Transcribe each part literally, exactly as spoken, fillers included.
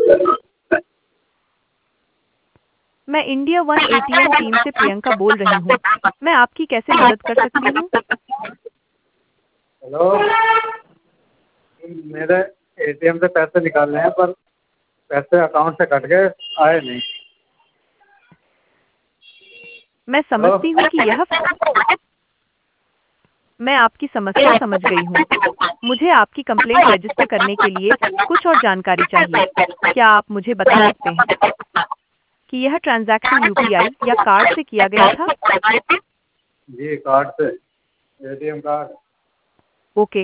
मैं India one ATM team से प्रियंका बोल रही हूँ। मैं आपकी कैसे मदद कर सकती हूँ? हेलो, मेरे एटीएम से पैसे निकालने हैं पर पैसे अकाउंट से कट गए, आए नहीं। मैं समझती हूँ कि यह मैं आपकी समस्या समझ गई हूँ। मुझे आपकी कंप्लेंट रजिस्टर करने के लिए कुछ और जानकारी चाहिए। क्या आप मुझे बता सकते हैं कि यह ट्रांजैक्शन यूपीआई या कार्ड से किया गया था? जी, कार्ड से, एटीएम कार्ड। ओके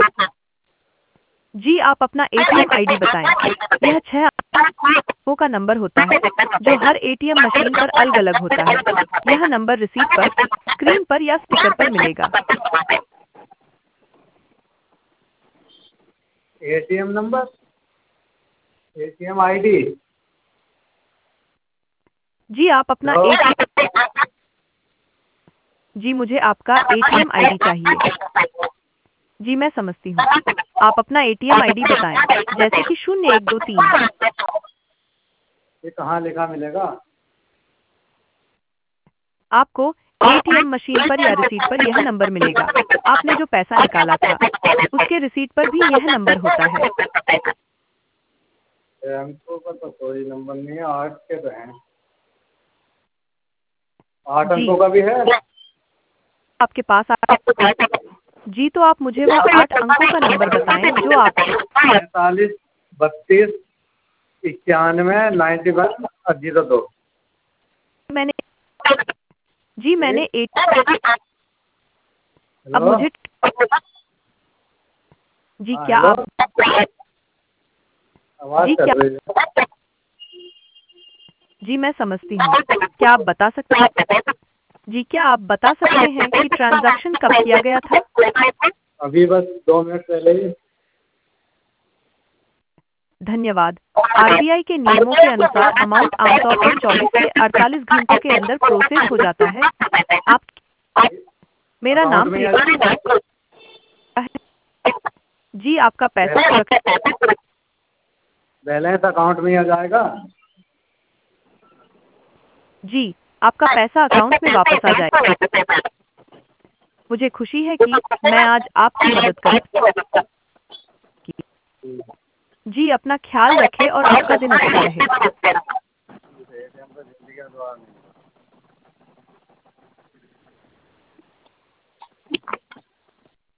जी, आप अपना एटीएम आईडी बताएं। यह छह अंकों का नंबर होता है जो हर एटीएम मशीन पर अलग अलग होता है। यह नंबर रिसीट पर, स्क्रीन पर या स्टिकर पर मिलेगा। ATM number, ATM ID. जी आप अपना एटीएम जी मुझे आपका एटीएम आईडी चाहिए। जी मैं समझती हूँ। आप अपना एटीएम आईडी बताएं, जैसे कि शून्य एक दो तीन। ये कहाँ लिखा मिलेगा? आपको एटीएम मशीन पर या रिसीट पर यह नंबर मिलेगा। आपने जो पैसा निकाला था उसके रिसीट पर भी यह नंबर होता है। हमको का तो कोई नंबर नहीं है, आठ के तो हैं। आठ जी अंकों का भी है। आपके पास आ... जी तो आप मुझे वह आठ अंकों का नंबर बताएं जो आप पैंतालीस बत्तीस इक्यानवे नाइन्टी वन जीरो दो। मैंने जी मैंने एट अब हेलो। मुझे जी हाँ क्या हेलो, आप आवाज़ जी क्या कर रही है। जी मैं समझती हूँ। क्या आप बता सकते हैं जी क्या आप बता सकते हैं कि ट्रांजैक्शन कब किया गया था? अभी बस दो मिनट पहले ही। धन्यवाद। आरबीआई के नियमों के अनुसार अमाउंट आमतौर पर चौबीस से अड़तालीस घंटों के अंदर प्रोसेस हो जाता है। आप मेरा अकाउंट नाम में आ प्रियंका है। जी आपका पैसा सुरक्षित बैलेंस अकाउंट में आ जाएगा। जी आपका पैसा अकाउंट में वापस आ जाएगा। मुझे खुशी है कि मैं आज आपकी मदद कर सकी। जी अपना ख्याल रखें और आपका दिन अच्छा रहे। जिंदगी का दुआ नहीं।